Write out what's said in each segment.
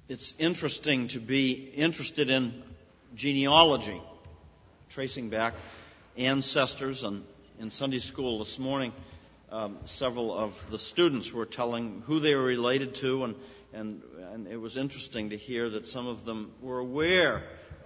It's interesting to be interested in genealogy, tracing back ancestors. And in Sunday school this morning, several of the students were telling who they were related to, and it was interesting to hear that some of them were aware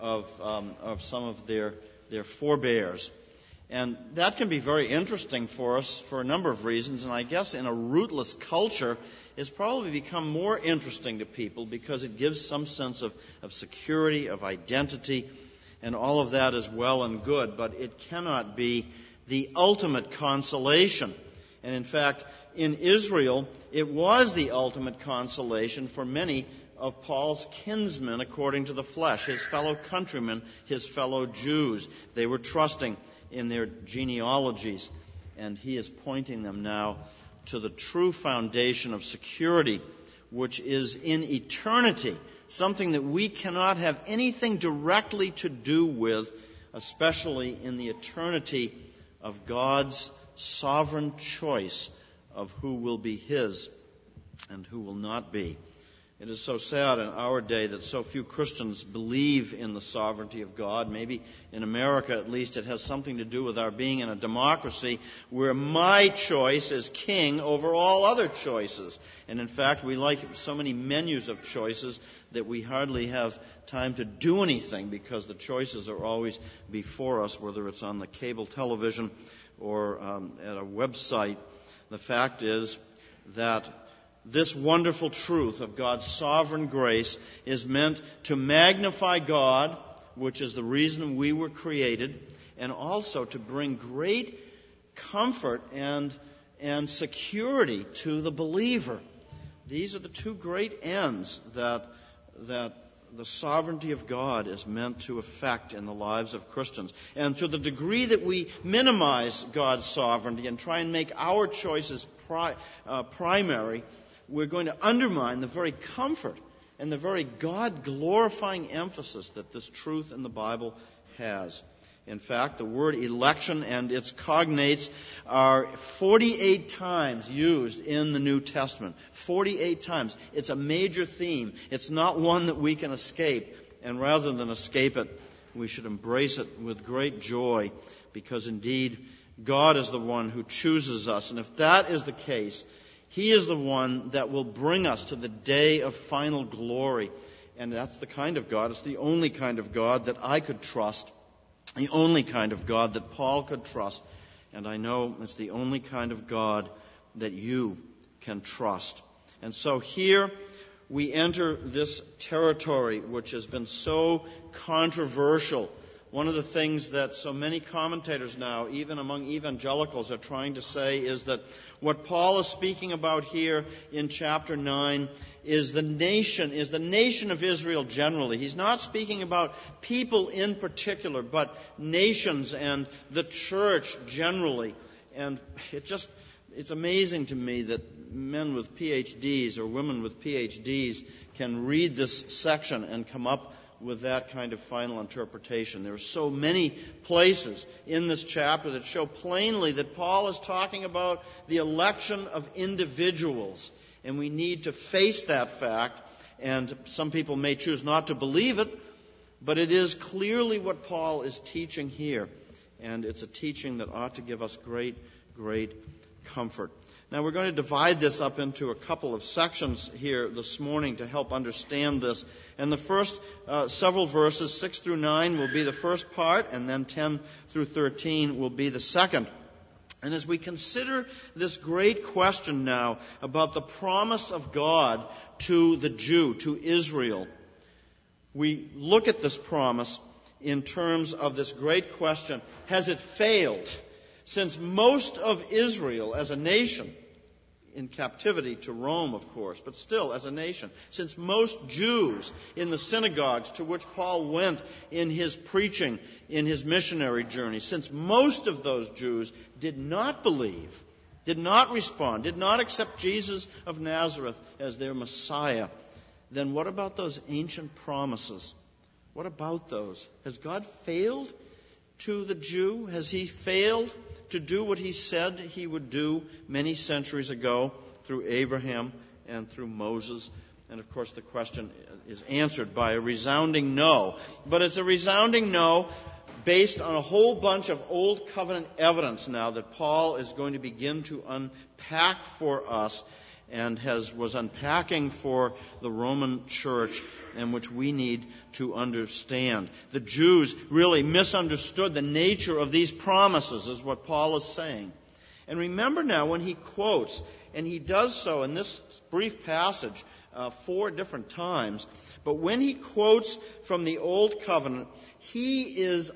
of some of their forebears. And that can be very interesting for us for a number of reasons, and I guess in a rootless culture, it's probably become more interesting to people because it gives some sense of security, of identity, and all of that is well and good, but it cannot be the ultimate consolation. And in fact, in Israel, it was the ultimate consolation for many of Paul's kinsmen according to the flesh, his fellow countrymen, his fellow Jews. They were trusting in their genealogies, and he is pointing them now to the true foundation of security, which is in eternity, something that we cannot have anything directly to do with, especially in the eternity of God's sovereign choice of who will be his and who will not be. It is so sad in our day that so few Christians believe in the sovereignty of God. Maybe in America, at least, it has something to do with our being in a democracy where my choice is king over all other choices. And in fact, we like so many menus of choices that we hardly have time to do anything because the choices are always before us, whether it's on the cable television or at a website. The fact is that this wonderful truth of God's sovereign grace is meant to magnify God, which is the reason we were created, and also to bring great comfort and security to the believer. These are the two great ends that the sovereignty of God is meant to effect in the lives of Christians. And to the degree that we minimize God's sovereignty and try and make our choices primary, we're going to undermine the very comfort and the very God-glorifying emphasis that this truth in the Bible has. In fact, the word election and its cognates are 48 times used in the New Testament. 48 times. It's a major theme. It's not one that we can escape. And rather than escape it, we should embrace it with great joy, because indeed, God is the one who chooses us. And if that is the case, He is the one that will bring us to the day of final glory. And that's the kind of God, it's the only kind of God that I could trust, the only kind of God that Paul could trust. And I know it's the only kind of God that you can trust. And so here we enter this territory which has been so controversial. One of the things that so many commentators now, even among evangelicals, are trying to say is that what Paul is speaking about here in chapter 9 is the nation of Israel generally. He's not speaking about people in particular, but nations and the church generally. And it's amazing to me that men with PhDs or women with PhDs can read this section and come up with that kind of final interpretation. There are so many places in this chapter that show plainly that Paul is talking about the election of individuals. And we need to face that fact. And some people may choose not to believe it, but it is clearly what Paul is teaching here. And it's a teaching that ought to give us great, great comfort. Now, we're going to divide this up into a couple of sections here this morning to help understand this. And the first several verses, 6 through 9, will be the first part, and then 10 through 13 will be the second. And as we consider this great question now about the promise of God to the Jew, to Israel, we look at this promise in terms of this great question: has it failed? Since most of Israel as a nation, in captivity to Rome, of course, but still as a nation, since most Jews in the synagogues to which Paul went in his preaching, in his missionary journey, since most of those Jews did not believe, did not respond, did not accept Jesus of Nazareth as their Messiah, then what about those ancient promises? What about those? Has God failed to the Jew? Has He failed to do what He said He would do many centuries ago through Abraham and through Moses And, of course, the question is answered by a resounding no. But it's a resounding no based on a whole bunch of Old Covenant evidence now that Paul is going to begin to unpack for us and was unpacking for the Roman church, and which we need to understand. The Jews really misunderstood the nature of these promises, is what Paul is saying. And remember now, when he quotes, and he does so in this brief passage 4 different times, but when he quotes from the Old Covenant, he is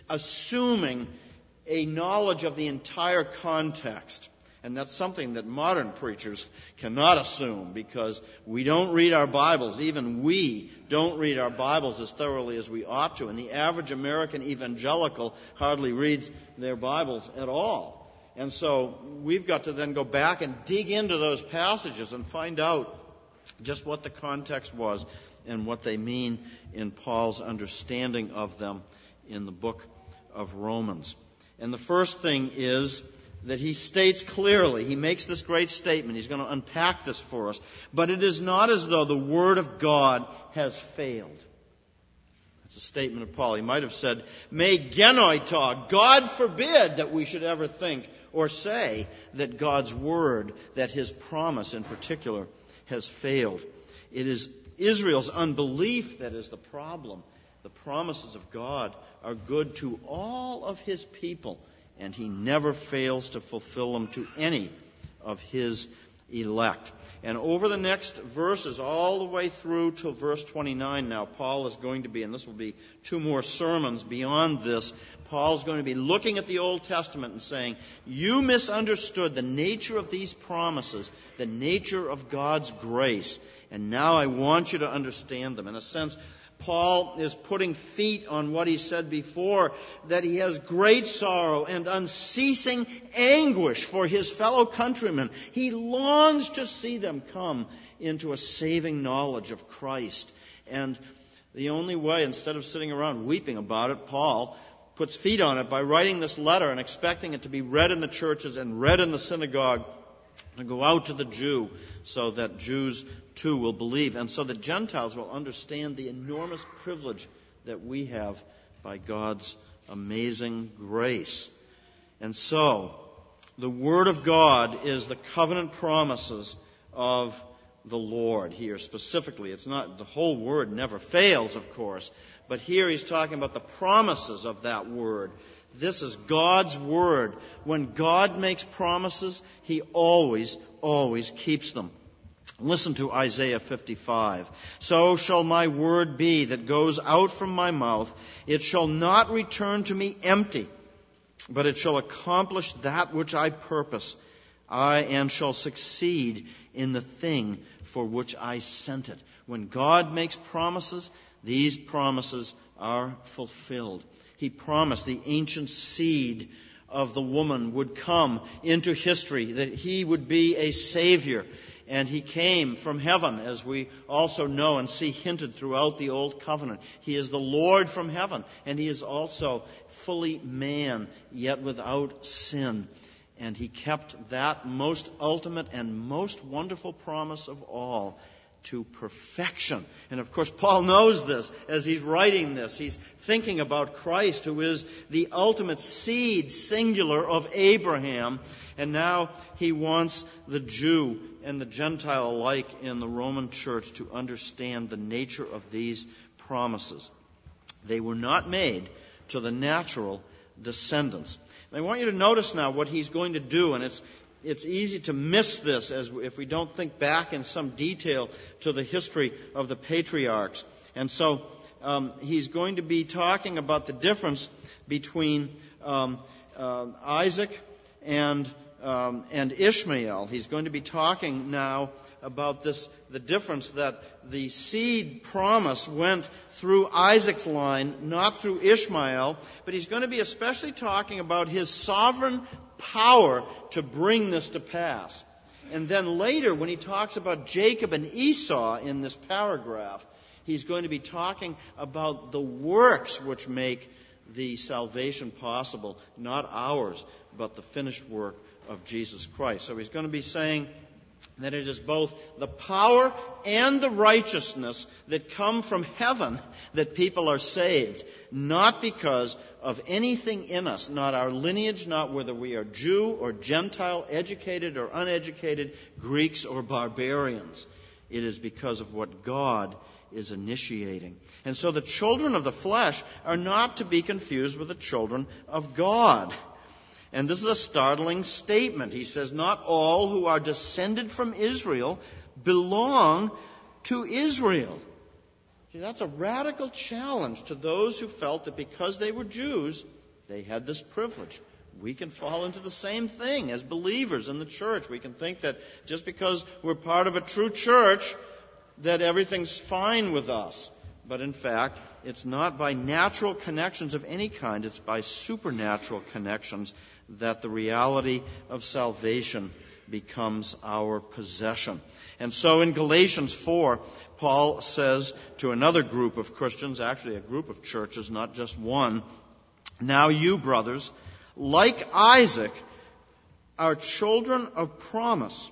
assuming a knowledge of the entire context. And that's something that modern preachers cannot assume, because we don't read our Bibles. Even we don't read our Bibles as thoroughly as we ought to. And the average American evangelical hardly reads their Bibles at all. And so we've got to then go back and dig into those passages and find out just what the context was and what they mean in Paul's understanding of them in the book of Romans. And the first thing is that he states clearly, he makes this great statement, he's going to unpack this for us, but it is not as though the Word of God has failed. That's a statement of Paul. He might have said, me genoito, God forbid that we should ever think or say that God's Word, that His promise in particular, has failed. It is Israel's unbelief that is the problem. The promises of God are good to all of His people, and He never fails to fulfill them to any of His elect. And over the next verses, all the way through to verse 29 now, Paul is going to be, and this will be 2 more sermons beyond this, Paul's going to be looking at the Old Testament and saying, you misunderstood the nature of these promises, the nature of God's grace, and now I want you to understand them. In a sense, Paul is putting feet on what he said before, that he has great sorrow and unceasing anguish for his fellow countrymen. He longs to see them come into a saving knowledge of Christ. And the only way, instead of sitting around weeping about it, Paul puts feet on it by writing this letter and expecting it to be read in the churches and read in the synagogue, to go out to the Jew so that Jews too will believe, and so that Gentiles will understand the enormous privilege that we have by God's amazing grace. And so, the Word of God is the covenant promises of the Lord here specifically. It's not, the whole Word never fails, of course, but here he's talking about the promises of that Word. This is God's Word. When God makes promises, He always keeps them. Listen to Isaiah 55. So shall my word be that goes out from my mouth. It shall not return to me empty, but it shall accomplish that which I purpose, and shall succeed in the thing for which I sent it. When God makes promises, these promises are fulfilled. He promised the ancient seed of the woman would come into history, that He would be a Savior. And He came from heaven, as we also know and see hinted throughout the Old Covenant. He is the Lord from heaven, and He is also fully man, yet without sin. And He kept that most ultimate and most wonderful promise of all to perfection. And of course, Paul knows this as he's writing this. He's thinking about Christ, who is the ultimate seed, singular, of Abraham. And now he wants the Jew and the Gentile alike in the Roman church to understand the nature of these promises. They were not made to the natural descendants. And I want you to notice now what he's going to do, and it's easy to miss this if we don't think back in some detail to the history of the patriarchs. And so he's going to be talking about the difference between Isaac and Ishmael. He's going to be talking now about the difference that the seed promise went through Isaac's line, not through Ishmael. But he's going to be especially talking about His sovereign power to bring this to pass. And then later, when he talks about Jacob and Esau in this paragraph, he's going to be talking about the works which make the salvation possible, not ours, but the finished work of Jesus Christ. So he's going to be saying that it is both the power and the righteousness that come from heaven that people are saved, not because of anything in us, not our lineage, not whether we are Jew or Gentile, educated or uneducated, Greeks or barbarians. It is because of what God is initiating. And so the children of the flesh are not to be confused with the children of God. And this is a startling statement. He says, not all who are descended from Israel belong to Israel. See, that's a radical challenge to those who felt that because they were Jews, they had this privilege. We can fall into the same thing as believers in the church. We can think that just because we're part of a true church, that everything's fine with us. But in fact, it's not by natural connections of any kind. It's by supernatural connections that the reality of salvation becomes our possession. And so in Galatians 4, Paul says to another group of Christians, actually a group of churches, not just one, now you, brothers, like Isaac, are children of promise.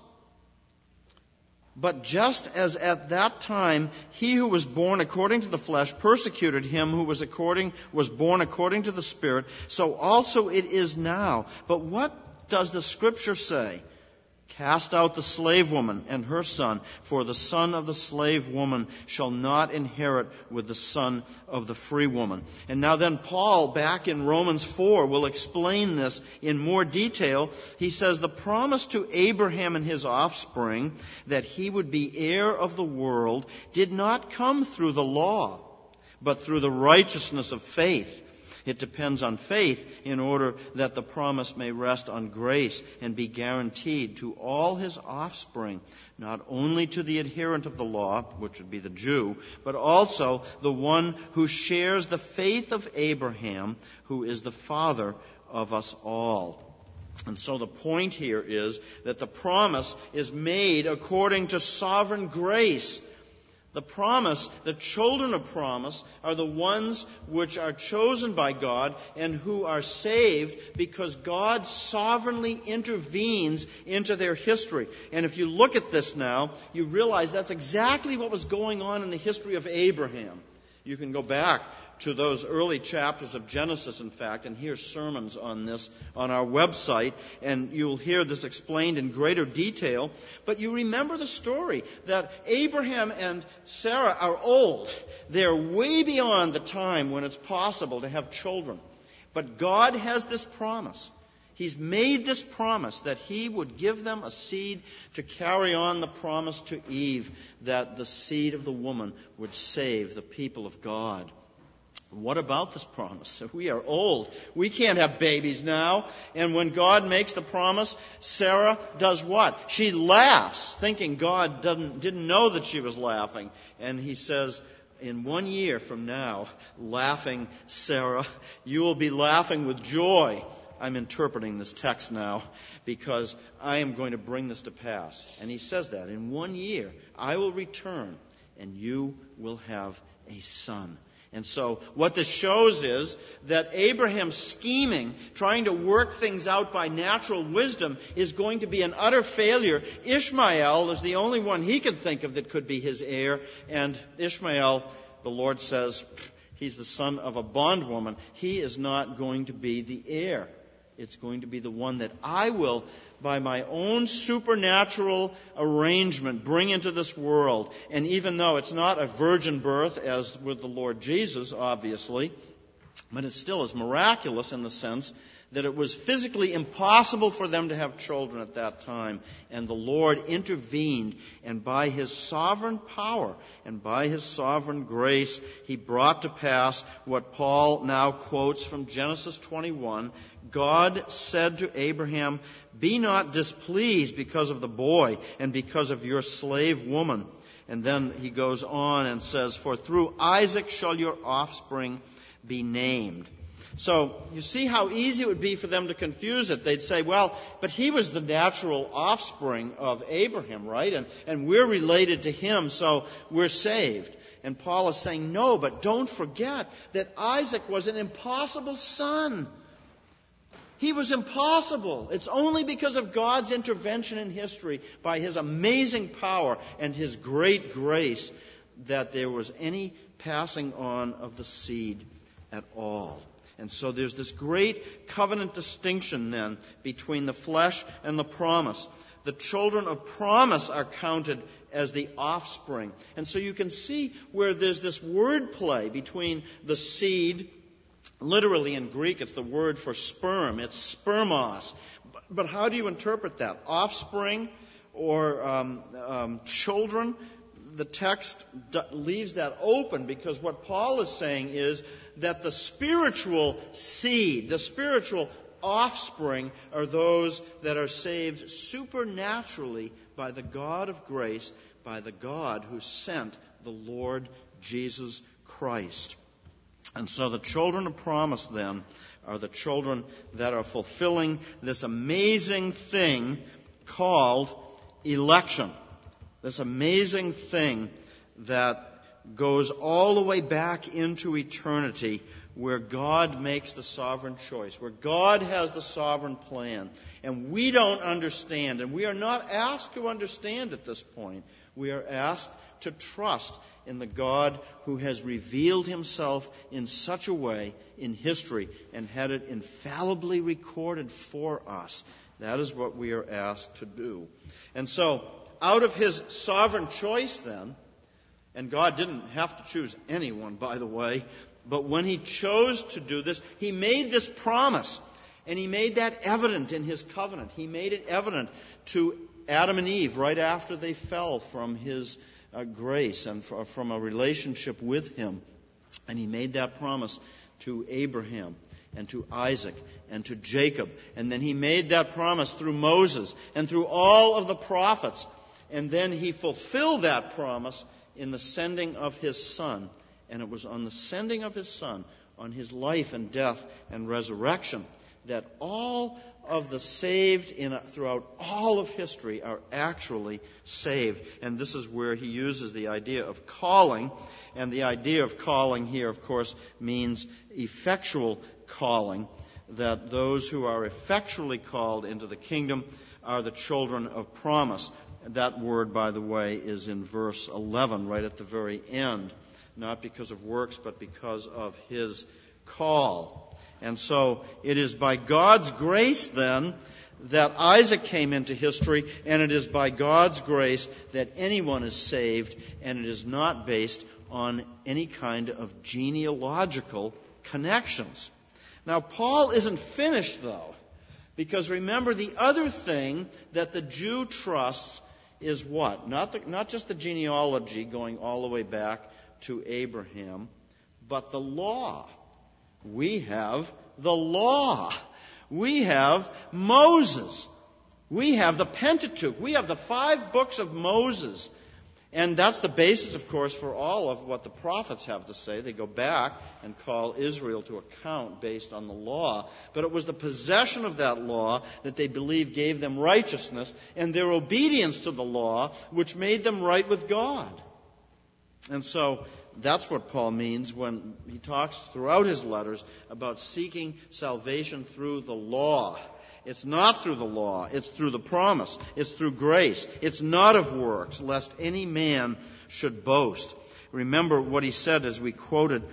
But just as at that time he who was born according to the flesh persecuted him who was born according to the Spirit, so also it is now. But what does the Scripture say? Cast out the slave woman and her son, for the son of the slave woman shall not inherit with the son of the free woman. And now then Paul, back in Romans 4, will explain this in more detail. He says the promise to Abraham and his offspring that he would be heir of the world did not come through the law, but through the righteousness of faith. It depends on faith in order that the promise may rest on grace and be guaranteed to all his offspring, not only to the adherent of the law, which would be the Jew, but also the one who shares the faith of Abraham, who is the father of us all. And so the point here is that the promise is made according to sovereign grace. The promise, the children of promise, are the ones which are chosen by God and who are saved because God sovereignly intervenes into their history. And if you look at this now, you realize that's exactly what was going on in the history of Abraham. You can go back to those early chapters of Genesis, in fact, and hear sermons on this on our website, and you'll hear this explained in greater detail. But you remember the story that Abraham and Sarah are old. They're way beyond the time when it's possible to have children. But God has this promise. He's made this promise that He would give them a seed to carry on the promise to Eve, that the seed of the woman would save the people of God. What about this promise? We are old. We can't have babies now. And when God makes the promise, Sarah does what? She laughs, thinking God didn't know that she was laughing. And He says, in 1 year from now, laughing Sarah, you will be laughing with joy. I'm interpreting this text now because I am going to bring this to pass. And He says that in 1 year, I will return and you will have a son. And so what this shows is that Abraham's scheming, trying to work things out by natural wisdom, is going to be an utter failure. Ishmael is the only one he could think of that could be his heir. And Ishmael, the Lord says, he's the son of a bondwoman. He is not going to be the heir. It's going to be the one that I will, by my own supernatural arrangement, bring into this world. And even though it's not a virgin birth, as with the Lord Jesus, obviously, but it still is miraculous in the sense that it was physically impossible for them to have children at that time. And the Lord intervened, and by His sovereign power and by His sovereign grace, He brought to pass what Paul now quotes from Genesis 21. God said to Abraham, "Be not displeased because of the boy and because of your slave woman." And then he goes on and says, "For through Isaac shall your offspring be named." So you see how easy it would be for them to confuse it. They'd say, well, but he was the natural offspring of Abraham, right? And we're related to him, so we're saved. And Paul is saying, no, but don't forget that Isaac was an impossible son. He was impossible. It's only because of God's intervention in history, by His amazing power and His great grace, that there was any passing on of the seed at all. And so there's this great covenant distinction then between the flesh and the promise. The children of promise are counted as the offspring. And so you can see where there's this word play between the seed. Literally in Greek, it's the word for sperm. It's spermos. But how do you interpret that? Offspring or children? The text leaves that open, because what Paul is saying is that the spiritual seed, the spiritual offspring, are those that are saved supernaturally by the God of grace, by the God who sent the Lord Jesus Christ. And so the children of promise, then, are the children that are fulfilling this amazing thing called election. This amazing thing that goes all the way back into eternity, where God makes the sovereign choice, where God has the sovereign plan. And we don't understand, and we are not asked to understand at this point. We are asked to trust in the God who has revealed Himself in such a way in history and had it infallibly recorded for us. That is what we are asked to do. And so, out of His sovereign choice then, and God didn't have to choose anyone, by the way, but when He chose to do this, He made this promise, and He made that evident in His covenant. He made it evident to Adam and Eve right after they fell from His grace and from a relationship with Him. And He made that promise to Abraham and to Isaac and to Jacob. And then He made that promise through Moses and through all of the prophets. And then He fulfilled that promise in the sending of His Son. And it was on the sending of His Son, on His life and death and resurrection, that all of the saved throughout all of history are actually saved. And this is where He uses the idea of calling. And the idea of calling here, of course, means effectual calling, that those who are effectually called into the kingdom are the children of promise. That word, by the way, is in verse 11, right at the very end. Not because of works, but because of His call. And so it is by God's grace, then, that Isaac came into history, and it is by God's grace that anyone is saved, and it is not based on any kind of genealogical connections. Now, Paul isn't finished, though, because remember, the other thing that the Jew trusts is what? Not just the genealogy going all the way back to Abraham, but the law. We have the law. We have Moses. We have the Pentateuch. We have the 5 books of Moses. And that's the basis, of course, for all of what the prophets have to say. They go back and call Israel to account based on the law. But it was the possession of that law that they believed gave them righteousness, and their obedience to the law, which made them right with God. And so that's what Paul means when he talks throughout his letters about seeking salvation through the law. It's not through the law. It's through the promise. It's through grace. It's not of works, lest any man should boast. Remember what he said as we quoted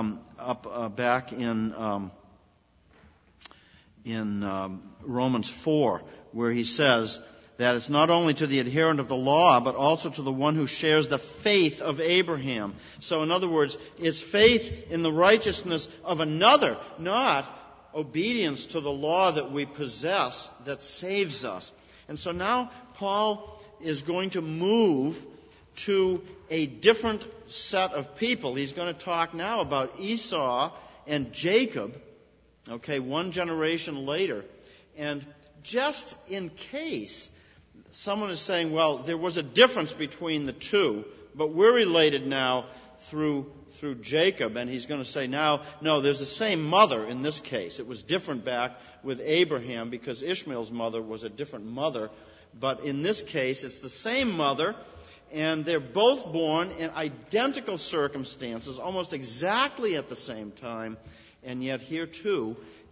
back in Romans 4, where he says that it's not only to the adherent of the law, but also to the one who shares the faith of Abraham. So in other words, it's faith in the righteousness of another, not obedience to the law that we possess that saves us. And so now Paul is going to move to a different set of people. He's going to talk now about Esau and Jacob, one generation later. And just in case someone is saying, well, there was a difference between the two, but we're related now through Jacob, and he's going to say now, no, there's the same mother in this case. It was different back with Abraham because Ishmael's mother was a different mother, but in this case it's the same mother, and they're both born in identical circumstances, almost exactly at the same time, and yet here too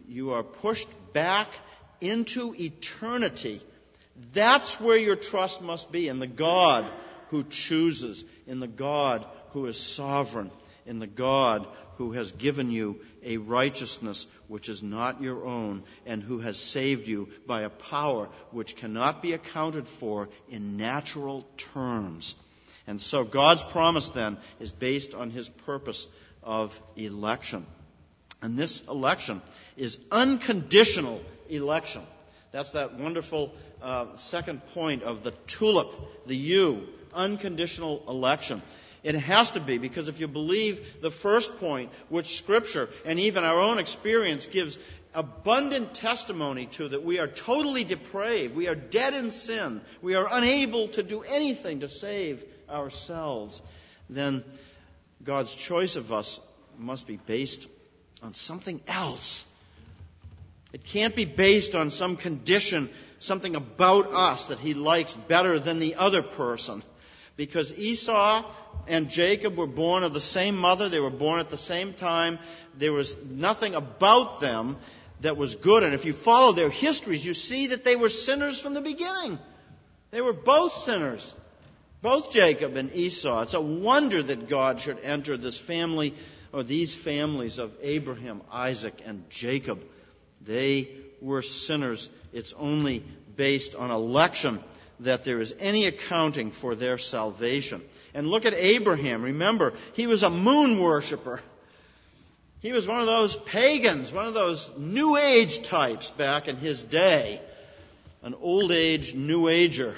you are pushed back into eternity. That's where your trust must be, in the God who chooses, in the God who is sovereign, in the God who has given you a righteousness which is not your own, and who has saved you by a power which cannot be accounted for in natural terms. And so God's promise then is based on his purpose of election. And this election is unconditional election. That's that wonderful second point of the tulip, the U, unconditional election. It has to be, because if you believe the first point, which Scripture and even our own experience gives abundant testimony to, that we are totally depraved, we are dead in sin, we are unable to do anything to save ourselves, then God's choice of us must be based on something else. It can't be based on some condition, something about us that he likes better than the other person. Because Esau and Jacob were born of the same mother, they were born at the same time, there was nothing about them that was good. And if you follow their histories, you see that they were sinners from the beginning. They were both sinners, both Jacob and Esau. It's a wonder that God should enter this family, or these families of Abraham, Isaac, and Jacob. They were sinners. It's only based on election that there is any accounting for their salvation. And look at Abraham. Remember, he was a moon worshiper. He was one of those pagans, one of those New Age types back in his day. An old age New Ager.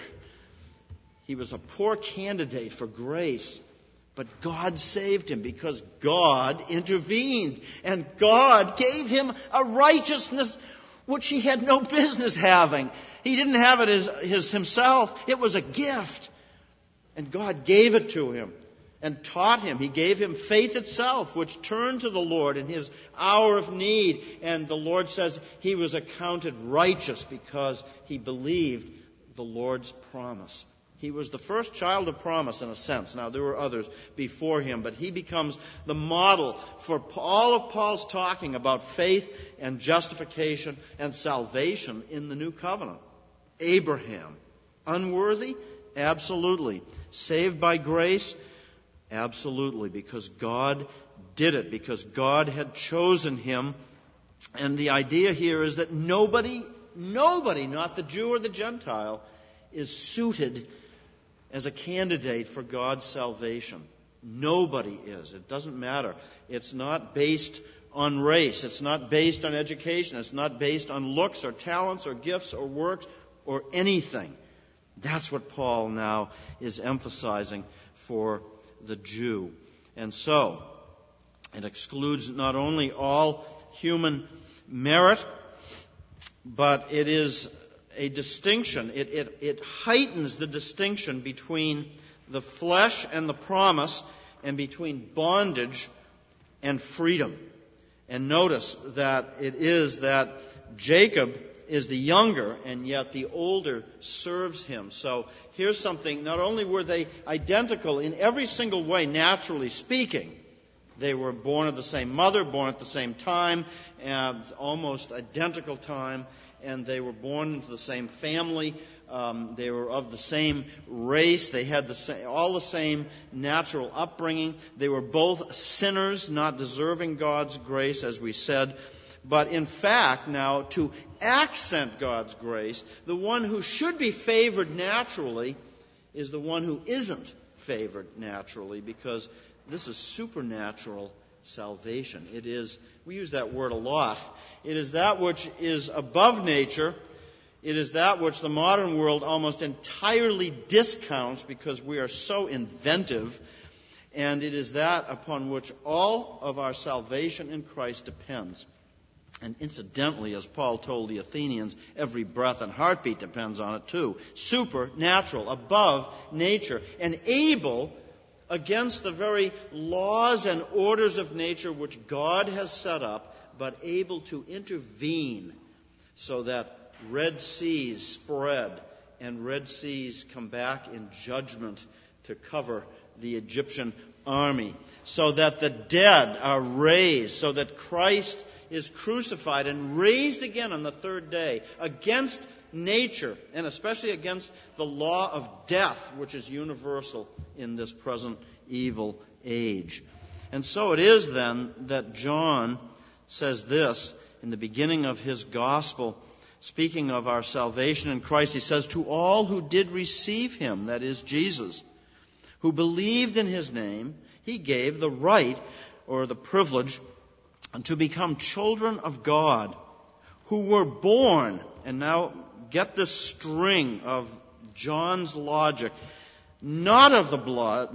He was a poor candidate for grace. But God saved him because God intervened. And God gave him a righteousness which he had no business having. He didn't have it as himself. It was a gift. And God gave it to him and taught him. He gave him faith itself, which turned to the Lord in his hour of need. And the Lord says he was accounted righteous because he believed the Lord's promise. He was the first child of promise in a sense. Now, there were others before him, but he becomes the model for all of Paul's talking about faith and justification and salvation in the new covenant. Abraham, unworthy? Absolutely. Saved by grace? Absolutely, because God did it, because God had chosen him. And the idea here is that nobody, not the Jew or the Gentile, is suited as a candidate for God's salvation. Nobody is. It doesn't matter. It's not based on race. It's not based on education. It's not based on looks or talents or gifts or works or anything. That's what Paul now is emphasizing for the Jew. And so, it excludes not only all human merit, but it is a distinction. It heightens the distinction between the flesh and the promise, and between bondage and freedom. And notice that it is that Jacob is the younger, and yet the older serves him. So here's something. Not only were they identical in every single way, naturally speaking, they were born of the same mother, born at the same time, almost identical time, and they were born into the same family. They were of the same race. They had all the same natural upbringing. They were both sinners, not deserving God's grace, as we said. But in fact, now, to accent God's grace, the one who should be favored naturally is the one who isn't favored naturally, because this is supernatural salvation. It is, we use that word a lot, it is that which is above nature. It is that which the modern world almost entirely discounts because we are so inventive. And it is that upon which all of our salvation in Christ depends. And incidentally, as Paul told the Athenians, every breath and heartbeat depends on it too. Supernatural, above nature, and able, against the very laws and orders of nature which God has set up, but able to intervene so that Red Seas spread and Red Seas come back in judgment to cover the Egyptian army, so that the dead are raised, so that Christ is crucified and raised again on the third day against nature, and especially against the law of death, which is universal in this present evil age. And so it is then that John says this in the beginning of his gospel, speaking of our salvation in Christ. He says, "To all who did receive him," that is Jesus, "who believed in his name, he gave the right," or the privilege, "to become children of God, who were born," and now get this string of John's logic, "not of blood,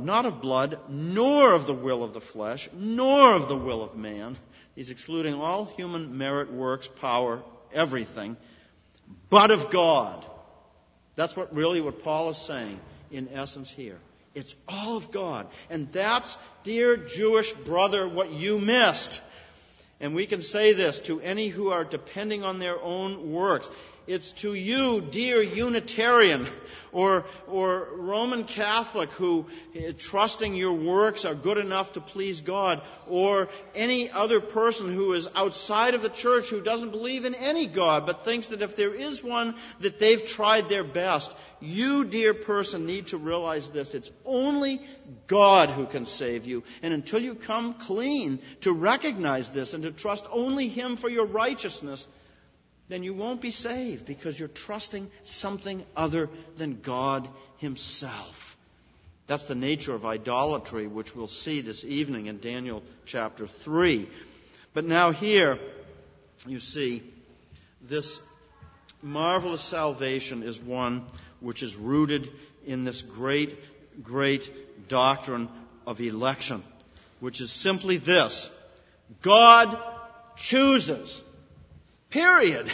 nor of the will of the flesh, nor of the will of man." He's excluding all human merit, works, power, everything, "but of God." That's what Paul is saying in essence here. It's all of God. And that's, dear Jewish brother, what you missed. And we can say this to any who are depending on their own works. It's to you, dear Unitarian or Roman Catholic, who, trusting your works, are good enough to please God, or any other person who is outside of the church who doesn't believe in any God, but thinks that if there is one, that they've tried their best. You, dear person, need to realize this. It's only God who can save you. And until you come clean to recognize this and to trust only Him for your righteousness, then you won't be saved, because you're trusting something other than God Himself. That's the nature of idolatry, which we'll see this evening in Daniel chapter 3. But now here, you see, this marvelous salvation is one which is rooted in this great, great doctrine of election, which is simply this: God chooses. Period.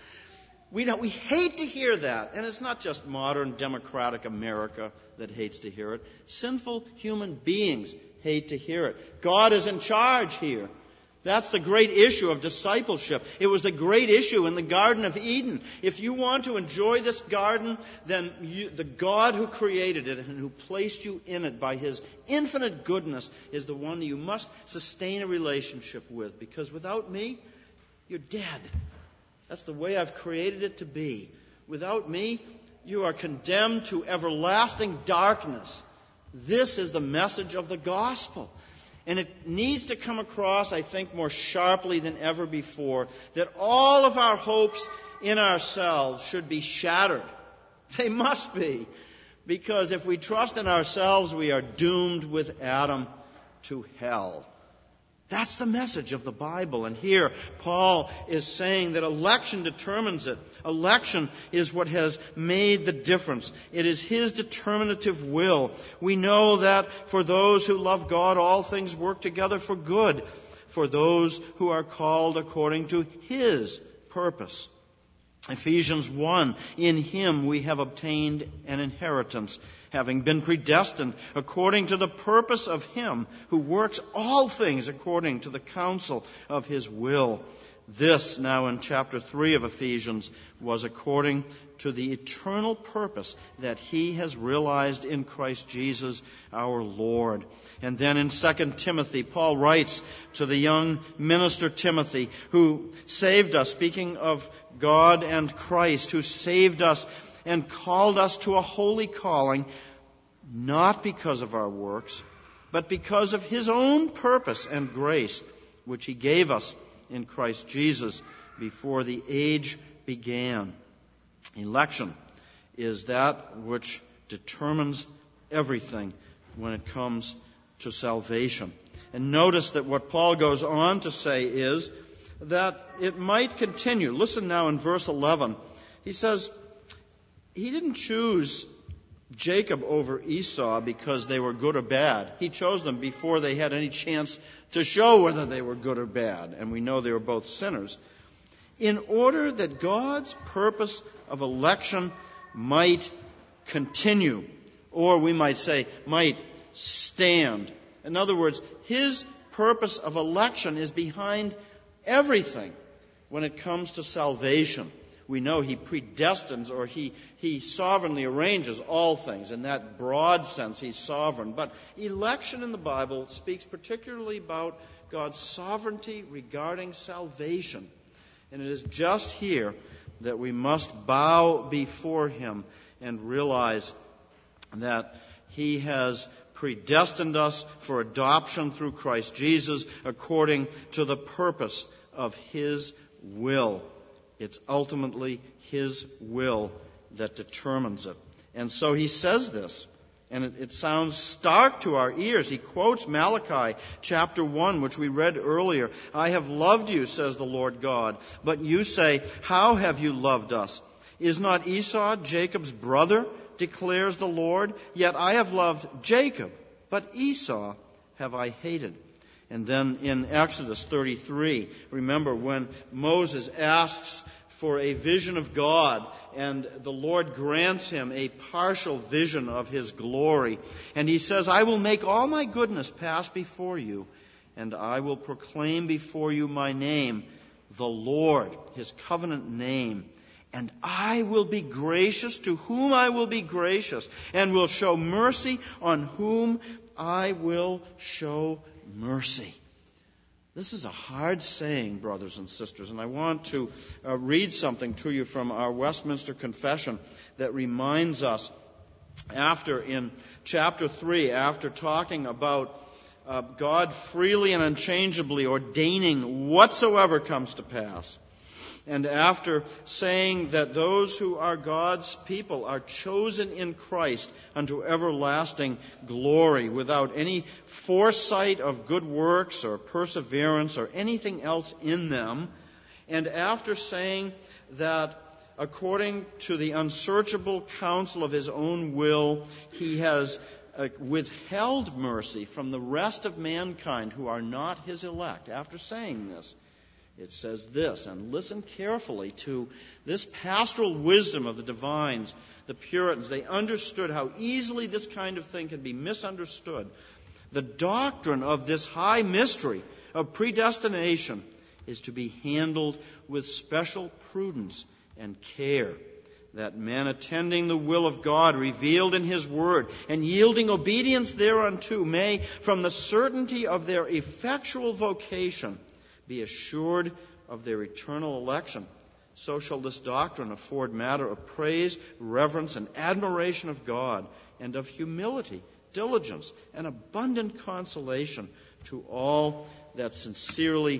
We hate to hear that. And it's not just modern democratic America that hates to hear it. Sinful human beings hate to hear it. God is in charge here. That's the great issue of discipleship. It was the great issue in the Garden of Eden. If you want to enjoy this garden, then the God who created it and who placed you in it by His infinite goodness is the one you must sustain a relationship with. Because without me, you're dead. That's the way I've created it to be. Without me, you are condemned to everlasting darkness. This is the message of the gospel. And it needs to come across, I think, more sharply than ever before, that all of our hopes in ourselves should be shattered. They must be. Because if we trust in ourselves, we are doomed with Adam to hell. That's the message of the Bible. And here, Paul is saying that election determines it. Election is what has made the difference. It is His determinative will. We know that for those who love God, all things work together for good, for those who are called according to His purpose. Ephesians 1, "In Him we have obtained an inheritance, having been predestined according to the purpose of Him who works all things according to the counsel of His will." This, now in chapter 3 of Ephesians, was according to the eternal purpose that He has realized in Christ Jesus our Lord. And then in 2 Timothy, Paul writes to the young minister Timothy, who saved us, speaking of God and Christ, who saved us and called us to a holy calling, not because of our works, but because of His own purpose and grace, which He gave us in Christ Jesus before the age began. Election is that which determines everything when it comes to salvation. And notice that what Paul goes on to say is that it might continue. Listen now in verse 11. He says, He didn't choose Jacob over Esau because they were good or bad. He chose them before they had any chance to show whether they were good or bad. And we know they were both sinners. In order that God's purpose of election might continue, or we might say, might stand. In other words, His purpose of election is behind everything when it comes to salvation. we know He predestines, or He sovereignly arranges all things. In that broad sense, He's sovereign. But election in the Bible speaks particularly about God's sovereignty regarding salvation. And it is just here that we must bow before Him and realize that He has predestined us for adoption through Christ Jesus according to the purpose of His will. It's ultimately His will that determines it. And so He says this, and it sounds stark to our ears. He quotes Malachi chapter 1, which we read earlier. I have loved you, says the Lord God, but you say, how have you loved us? Is not Esau Jacob's brother, declares the Lord? Yet I have loved Jacob, but Esau have I hated. And then in Exodus 33, remember when Moses asks for a vision of God, and the Lord grants him a partial vision of His glory. And he says, I will make all my goodness pass before you, and I will proclaim before you my name, the Lord, His covenant name. And I will be gracious to whom I will be gracious, and will show mercy on whom I will show mercy. This is a hard saying, brothers and sisters, and I want to read something to you from our Westminster Confession that reminds us, in chapter 3, after talking about God freely and unchangeably ordaining whatsoever comes to pass, and after saying that those who are God's people are chosen in Christ unto everlasting glory without any foresight of good works or perseverance or anything else in them, and after saying that according to the unsearchable counsel of His own will, He has withheld mercy from the rest of mankind who are not His elect, after saying this, it says this, and listen carefully to this pastoral wisdom of the divines, the Puritans. They understood how easily this kind of thing can be misunderstood. The doctrine of this high mystery of predestination is to be handled with special prudence and care, that men attending the will of God revealed in His Word and yielding obedience thereunto may, from the certainty of their effectual vocation, be assured of their eternal election. So shall this doctrine afford matter of praise, reverence, and admiration of God, and of humility, diligence, and abundant consolation to all that sincerely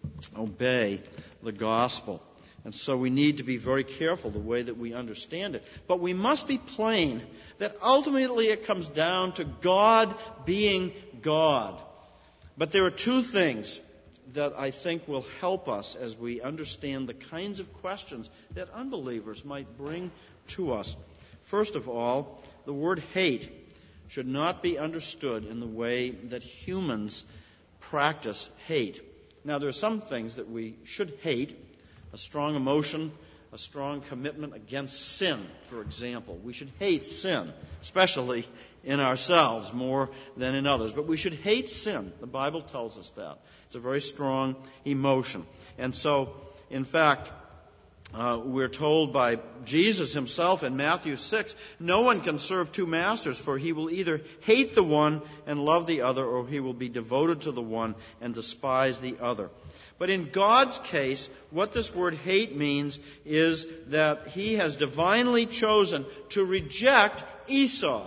obey the gospel. And so we need to be very careful the way that we understand it. But we must be plain that ultimately it comes down to God being God. But there are two things that I think will help us as we understand the kinds of questions that unbelievers might bring to us. First of all, the word hate should not be understood in the way that humans practice hate. Now, there are some things that we should hate: a strong emotion, a strong commitment against sin, for example. We should hate sin, especially in ourselves more than in others. But we should hate sin. The Bible tells us that. It's a very strong emotion. And so, in fact, we're told by Jesus Himself in Matthew 6, no one can serve two masters, for he will either hate the one and love the other, or he will be devoted to the one and despise the other. But in God's case, what this word hate means is that He has divinely chosen to reject Esau,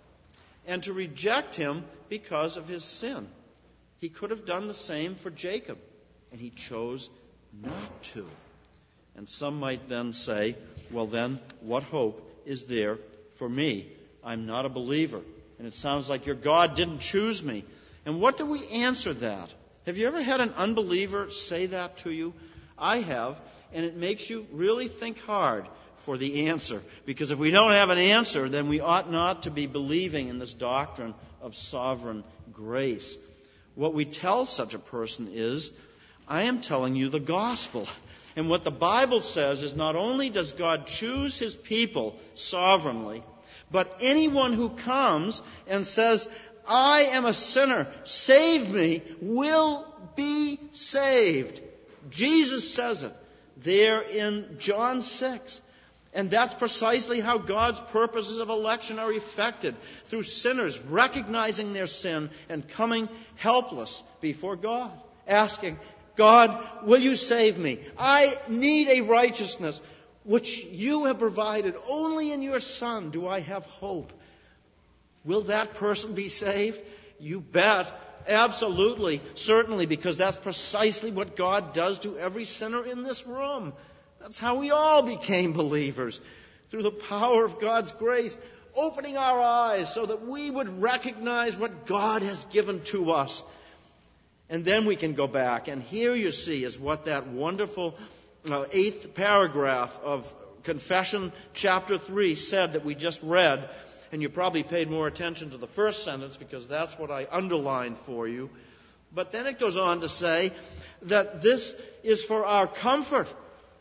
and to reject him because of his sin. He could have done the same for Jacob, and He chose not to. And some might then say, well then, what hope is there for me? I'm not a believer, and it sounds like your God didn't choose me. And what do we answer that? Have you ever had an unbeliever say that to you? I have, and it makes you really think hard for the answer. Because if we don't have an answer, then we ought not to be believing in this doctrine of sovereign grace. What we tell such a person is, I am telling you the gospel. And what the Bible says is not only does God choose His people sovereignly, but anyone who comes and says, I am a sinner, save me, will be saved. Jesus says it. there in John 6. And that's precisely how God's purposes of election are effected, through sinners recognizing their sin and coming helpless before God, asking, God, will you save me? I need a righteousness which you have provided. Only in your Son do I have hope. Will that person be saved? You bet. Absolutely. Certainly, because that's precisely what God does to every sinner in this room. That's how we all became believers, through the power of God's grace, opening our eyes so that we would recognize what God has given to us. And then we can go back. And here you see is what that wonderful 8th paragraph of Confession chapter 3 said that we just read. And you probably paid more attention to the first sentence because that's what I underlined for you. But then it goes on to say that this is for our comfort.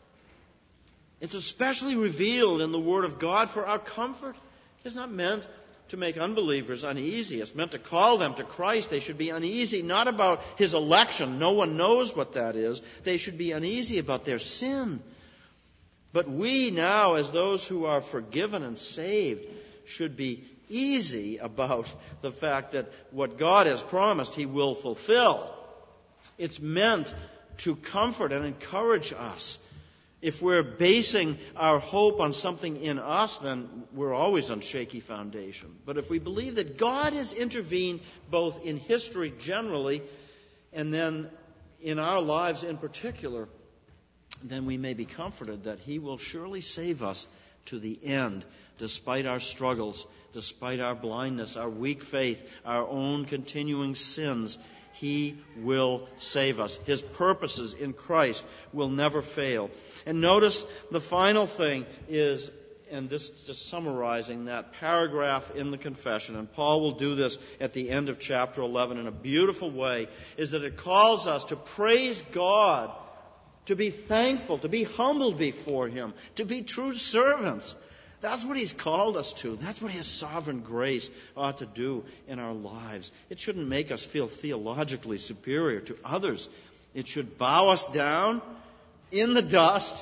It's especially revealed in the Word of God for our comfort. It's not meant to make unbelievers uneasy. It's meant to call them to Christ. They should be uneasy not about His election. No one knows what that is. They should be uneasy about their sin. But we now, as those who are forgiven and saved, should be easy about the fact that what God has promised He will fulfill. It's meant to comfort and encourage us. If we're basing our hope on something in us, then we're always on shaky foundation. But if we believe that God has intervened both in history generally and then in our lives in particular, then we may be comforted that He will surely save us to the end, despite our struggles, despite our blindness, our weak faith, our own continuing sins. He will save us. His purposes in Christ will never fail. And notice the final thing is, and this is just summarizing that paragraph in the confession, and Paul will do this at the end of chapter 11 in a beautiful way, is that it calls us to praise God, to be thankful, to be humbled before Him, to be true servants. That's what He's called us to. That's what His sovereign grace ought to do in our lives. It shouldn't make us feel theologically superior to others. It should bow us down in the dust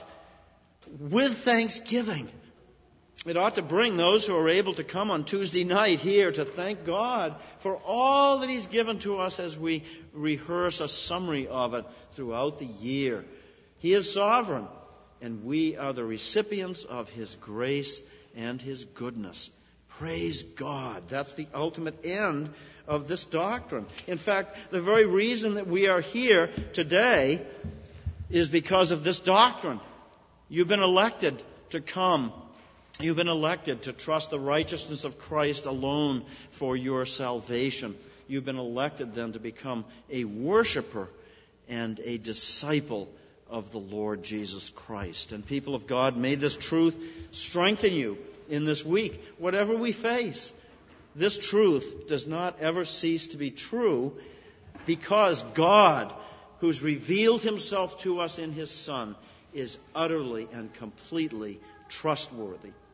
with thanksgiving. It ought to bring those who are able to come on Tuesday night here to thank God for all that He's given to us as we rehearse a summary of it throughout the year. He is sovereign, and we are the recipients of His grace and His goodness. Praise God. That's the ultimate end of this doctrine. In fact, the very reason that we are here today is because of this doctrine. You've been elected to come. You've been elected to trust the righteousness of Christ alone for your salvation. You've been elected then to become a worshiper and a disciple of the Lord Jesus Christ. And people of God, may this truth strengthen you in this week, whatever we face. This truth does not ever cease to be true because God, who's revealed Himself to us in His Son, is utterly and completely trustworthy.